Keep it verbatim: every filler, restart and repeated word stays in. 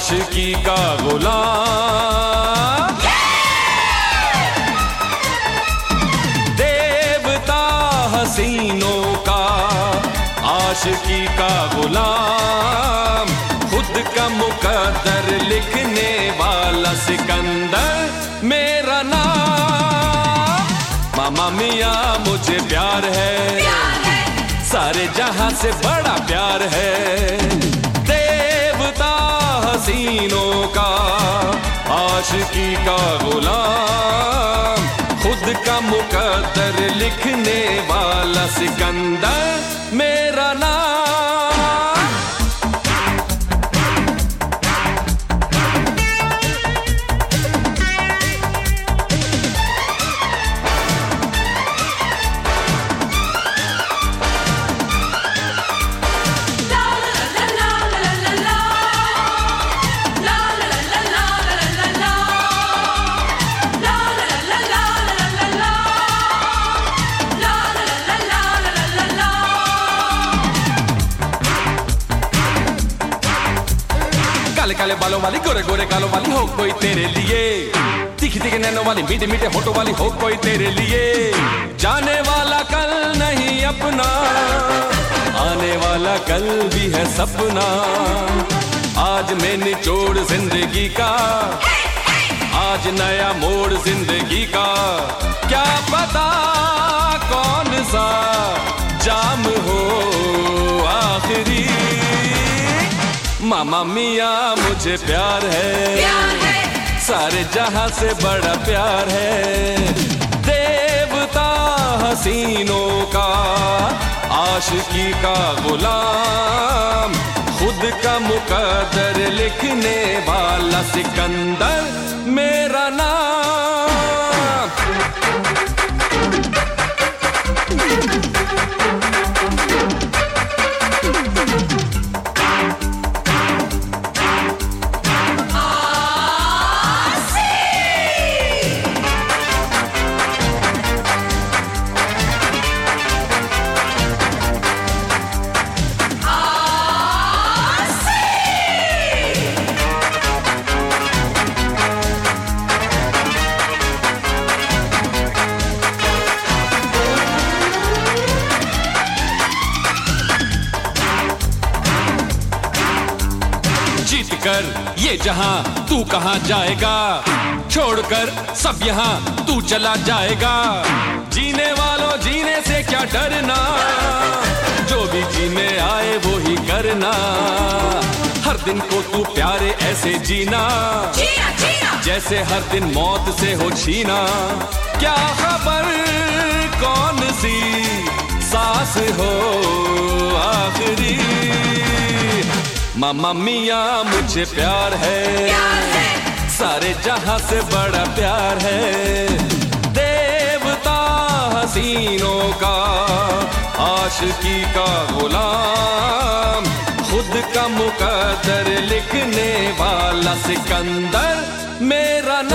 आशिकी का गुलाम, देवता हसीनों का आशिकी का गुलाम, खुद का मुकद्दर लिखने वाला सिकंदर मेरा नाम। मामा मिया मुझे प्यार है, प्यार है, सारे जहां से बड़ा प्यार है। देवता हसीनों का आशिकी का गुलाम, खुद का मुकद्दर लिखने वाला सिकंदर मेरा नाम। काले काले बालों वाली, गोरे गोरे गालों वाली हो कोई तेरे लिए, तीखी तीखी नैनों वाली, मीठे मीठे होठों वाली हो कोई तेरे लिए। जाने वाला कल नहीं अपना, आने वाला कल भी है सपना। आज मैं निचोड़ जिंदगी का, आज नया मोड़ जिंदगी का, क्या पता कौन सा जाम हो आखिरी। मामा मिया मुझे प्यार है, प्यार है, सारे जहां से बड़ा प्यार है। देवता हसीनों का आशिकी का गुलाम, खुद का मुकद्दर लिखने वाला सिकंदर मेरा नाम। जीत कर ये जहां तू कहां जाएगा, छोड़कर सब यहां तू चला जाएगा। जीने वालों जीने से क्या डरना, जो भी जीने आए वो ही करना। हर दिन को तू प्यारे ऐसे जीना, जिया जिया, जैसे हर दिन मौत से हो छीना। क्या खबर कौन सी सांस हो आखिरी। मामा मिया मुझे प्यार है, प्यार है, सारे जहां से बड़ा प्यार है। देवता हसीनों का आशिकी का गुलाम, खुद का मुकद्दर लिखने वाला सिकंदर मेरा